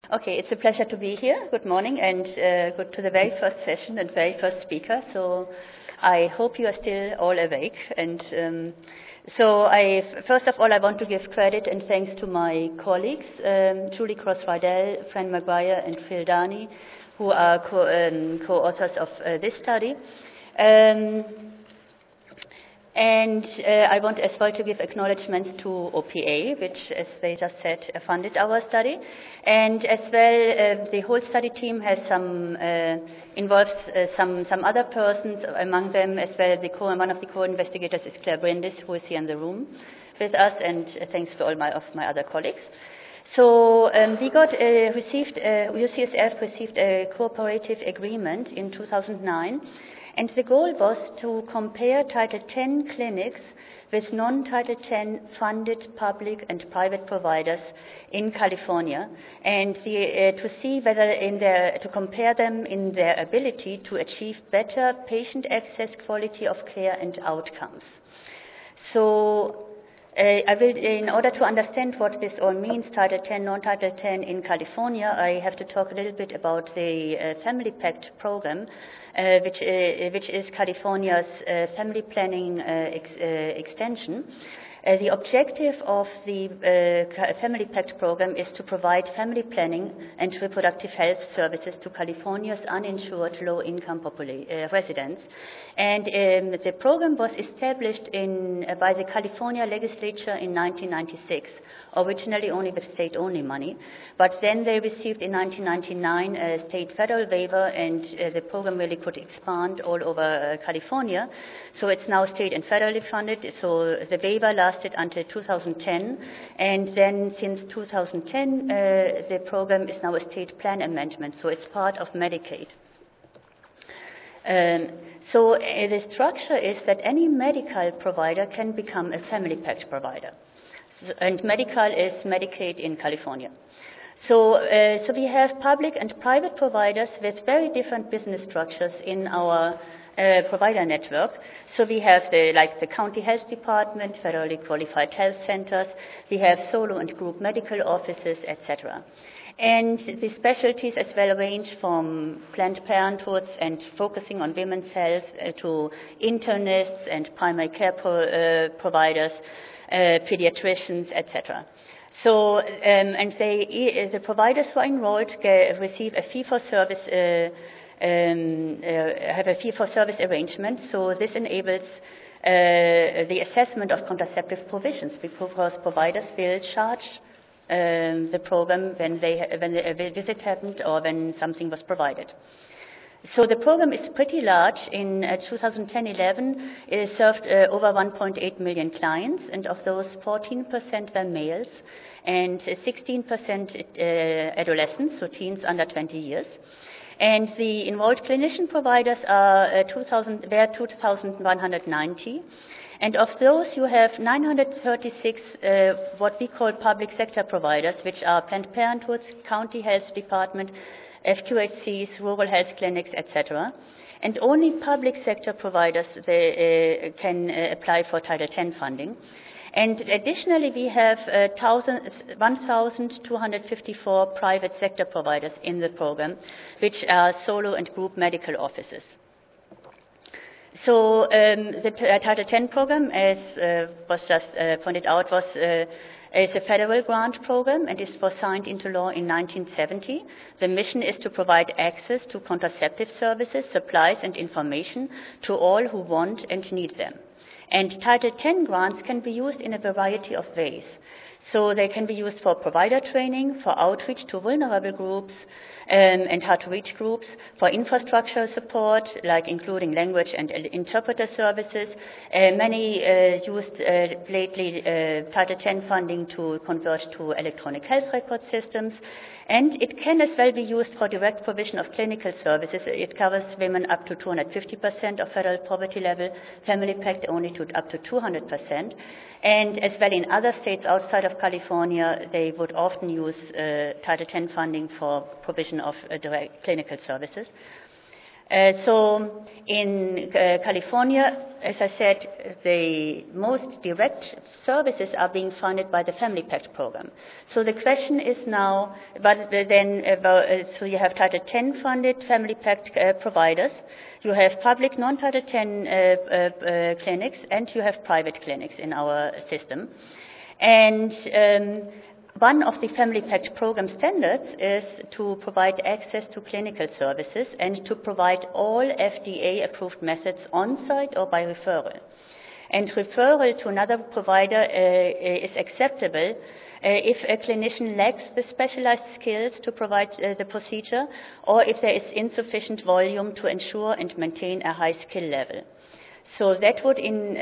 Okay, it's a pleasure to be here. Good morning and good to the very first session and very first speaker. So I hope you are still all awake. And first of all, I want to give credit and thanks to my colleagues, Julie Cross-Rydell, Fran Maguire, and Phil Darney, who are co-authors of this study. And I want as well to give acknowledgement to OPA, which, as they just said, funded our study. And as well, the whole study team has involves some other persons, among them as well, one of the co-investigators is Claire Brindis, who is here in the room with us, and thanks to all of my other colleagues. So UCSF received a cooperative agreement in 2009, and the goal was to compare Title X clinics with non-Title X funded public and private providers in California, and to see whether to compare them in their ability to achieve better patient access, quality of care, and outcomes. So in order to understand what this all means, Title X, non-Title X in California, I have to talk a little bit about the Family Pact program, which is California's family planning extension. The objective of the Family Pact program is to provide family planning and reproductive health services to California's uninsured low-income residents. And the program was established by the California legislature in 1996, originally only with state-only money. But then they received in 1999 a state-federal waiver, and the program really could expand all over California. So it's now state and federally funded. So the waiver lasted until 2010, and then since 2010, the program is now a state plan amendment, so it's part of Medicaid. So the structure is that any medical provider can become a Family Pact provider, and medical is Medicaid in California. So we have public and private providers with very different business structures in our provider network. So we have the county health department, federally qualified health centers, we have solo and group medical offices, etc. And the specialties as well range from Planned Parenthoods and focusing on women's health to internists and primary care providers, pediatricians, etc. So, the providers who are enrolled receive a fee-for-service have a fee-for-service arrangement, so this enables the assessment of contraceptive provisions, because providers will charge the program when a visit happened or when something was provided. So the program is pretty large. In 2010-11, it served over 1.8 million clients, and of those, 14% were males and 16% adolescents, so teens under 20 years. And the enrolled clinician providers are 2,190. And of those, you have 936 what we call public sector providers, which are Planned Parenthoods, county health department, FQHCs, rural health clinics, etc. And only public sector providers can apply for Title X funding. And additionally, we have 1,254 private sector providers in the program, which are solo and group medical offices. So the Title X program, as was just pointed out, is a federal grant program and was signed into law in 1970. The mission is to provide access to contraceptive services, supplies, and information to all who want and need them. And Title X grants can be used in a variety of ways. So they can be used for provider training, for outreach to vulnerable groups and hard-to-reach groups, for infrastructure support, like including language and interpreter services. Many used lately Title X funding to convert to electronic health record systems. And it can as well be used for direct provision of clinical services. It covers women up to 250% of federal poverty level, Family Pact only to up to 200%. And as well in other states outside of California, they would often use Title X funding for provision of direct clinical services. So in California, as I said, the most direct services are being funded by the Family Pact program. So the question is now, so you have Title X funded Family Pact providers, you have public non-Title X clinics, and you have private clinics in our system. And one of the Family Pact program standards is to provide access to clinical services and to provide all FDA-approved methods on-site or by referral. And referral to another provider is acceptable if a clinician lacks the specialized skills to provide the procedure, or if there is insufficient volume to ensure and maintain a high skill level. So that would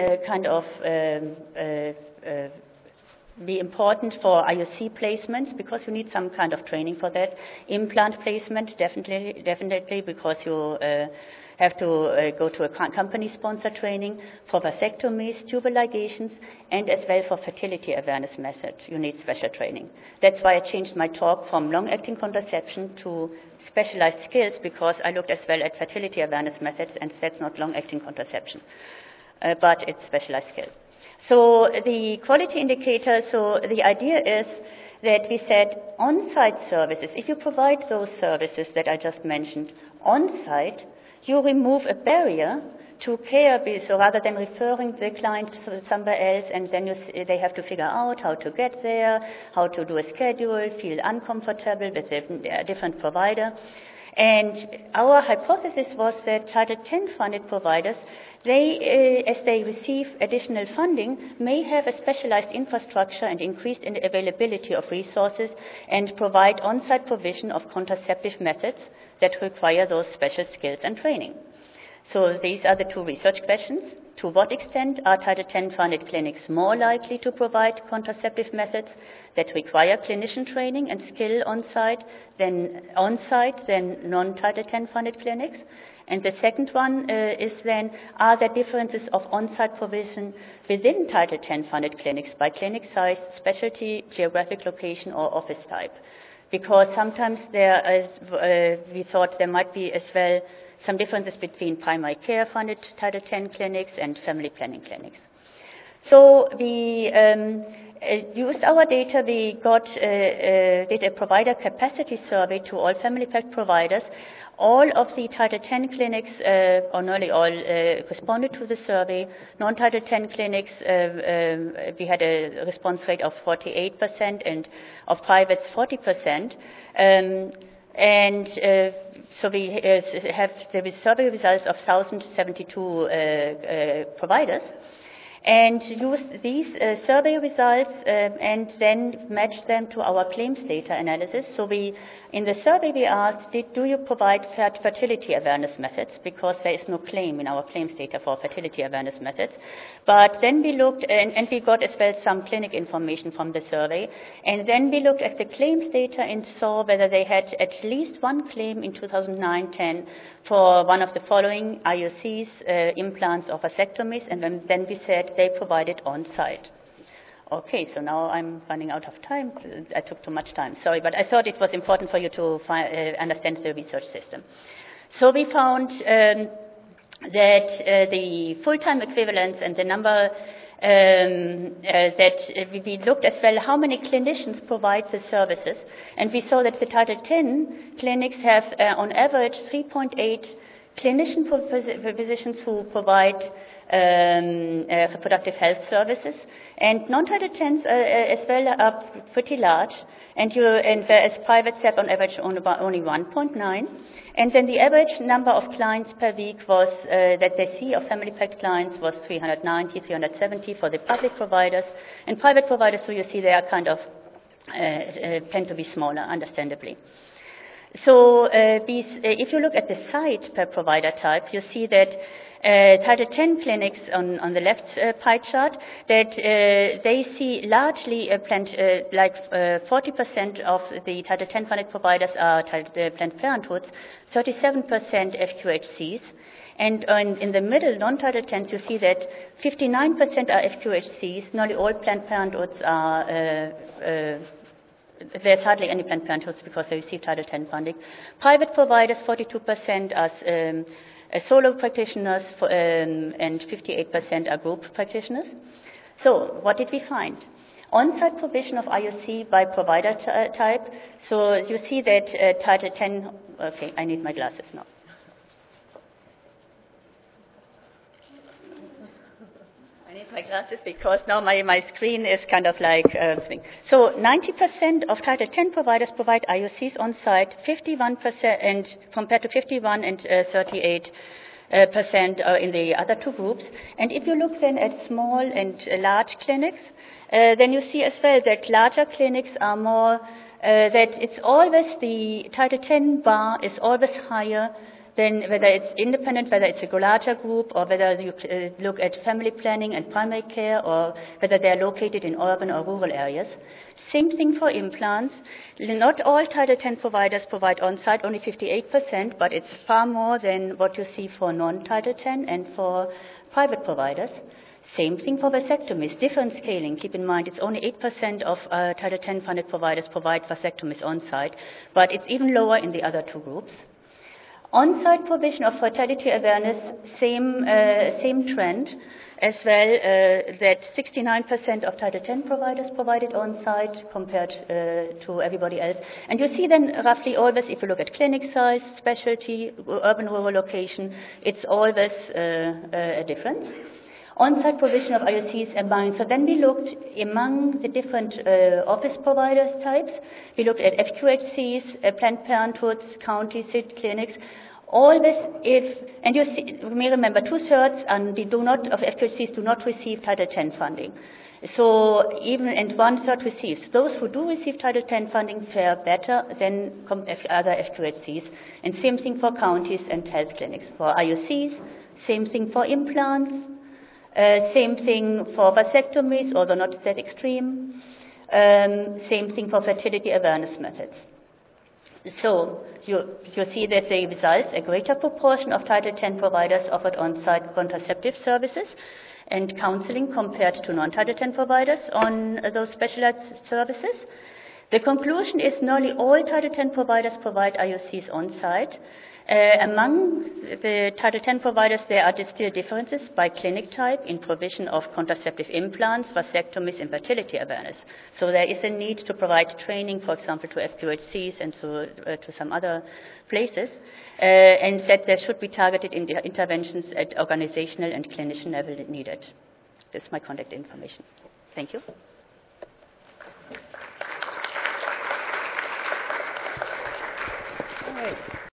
be important for IOC placements, because you need some kind of training for that. Implant placement, definitely, because you have to go to a company-sponsored training. For vasectomies, tubal ligations, and as well for fertility awareness methods, you need special training. That's why I changed my talk from long-acting contraception to specialized skills, because I looked as well at fertility awareness methods, and that's not long-acting contraception, but it's specialized skills. So the quality indicator, so the idea is that we said on-site services, if you provide those services that I just mentioned on-site, you remove a barrier to care. So rather than referring the client to somewhere else, and then they have to figure out how to get there, how to do a schedule, feel uncomfortable with a different provider. And our hypothesis was that Title X funded providers, as they receive additional funding, may have a specialized infrastructure and increased availability of resources, and provide on-site provision of contraceptive methods that require those special skills and training. So these are the two research questions. To what extent are Title X funded clinics more likely to provide contraceptive methods that require clinician training and skill on-site than non-Title X funded clinics? And the second one is then, are there differences of on-site provision within Title X funded clinics by clinic size, specialty, geographic location, or office type? Because sometimes we thought there might be as well some differences between primary care funded Title X clinics and family planning clinics. So we used our data. We did a provider capacity survey to all Family Pact providers. All of the Title X clinics, or nearly all, responded to the survey. Non-Title X clinics, we had a response rate of 48%, and of privates 40%. So we have the survey results of 1,072 providers, and used these survey results and then matched them to our claims data analysis. So in the survey we asked, do you provide fertility awareness methods? Because there is no claim in our claims data for fertility awareness methods. But then we looked, and we got as well some clinic information from the survey, and then we looked at the claims data and saw whether they had at least one claim in 2009-10 for one of the following IOCs, implants or vasectomies, and then we said they provided on-site. Okay, so now I'm running out of time. I took too much time, sorry, but I thought it was important for you to understand the research system. So we found that the full-time equivalents and the number that we looked as well how many clinicians provide the services, and we saw that the Title X clinics have on average 3.8 clinician physicians who provide reproductive health services, and non-Title X as well are pretty large, and whereas privates have on average only 1.9. And then the average number of clients per week was that they see of Family Pact clients was 390, 370 for the public providers, and private providers, so you see they are kind of tend to be smaller, understandably. So if you look at the site per provider type, you see that Title X clinics on the left pie chart, that they see largely like 40% of the Title X funded providers are Planned Parenthoods, 37% FQHCs, and in the middle, non-Title X, you see that 59% are FQHCs. Nearly all Planned Parenthoods are there's hardly any Planned Parenthoods because they receive Title X funding. Private providers, 42% are solo practitioners and 58% are group practitioners. So what did we find? On-site provision of IOC by provider type. So you see that Title X, okay, I need my glasses now. I need my glasses because now my screen is kind of like thing. So 90% of Title X providers provide IOCs on-site, 51% and compared to 51 and 38% in the other two groups. And if you look then at small and large clinics, then you see as well that larger clinics are more, that it's always the Title X bar is always higher than whether it's independent, whether it's a larger group, or whether you look at family planning and primary care, or whether they're located in urban or rural areas. Same thing for implants. Not all Title X providers provide on-site, only 58%, but it's far more than what you see for non-Title X and for private providers. Same thing for vasectomies, different scaling. Keep in mind, it's only 8% of Title X funded providers provide vasectomies on-site, but it's even lower in the other two groups. On-site provision of fertility awareness, same trend as well, that 69% of Title X providers provided on-site compared to everybody else. And you see then roughly always, if you look at clinic size, specialty, urban-rural location, it's always a difference. On-site provision of IOCs among, so then we looked among the different office providers types. We looked at FQHCs, Planned Parenthoods, county, CIT clinics. Always if, and you may remember, 2/3 of FQHCs do not receive Title X funding. So even, and 1/3 receives. Those who do receive Title X funding fare better than other FQHCs. And same thing for counties and health clinics. For IOCs, same thing for implants. Same thing for vasectomies, although not that extreme. Same thing for fertility awareness methods. So you see that the results, a greater proportion of Title X providers offered on-site contraceptive services and counseling compared to non-Title X providers on those specialized services. The conclusion is nearly all Title X providers provide IOCs on-site. Among the Title X providers, there are still differences by clinic type in provision of contraceptive implants, vasectomies, and fertility awareness. So there is a need to provide training, for example, to FQHCs and to some other places, and that there should be targeted interventions at organizational and clinician level needed. This is my contact information. Thank you. All right.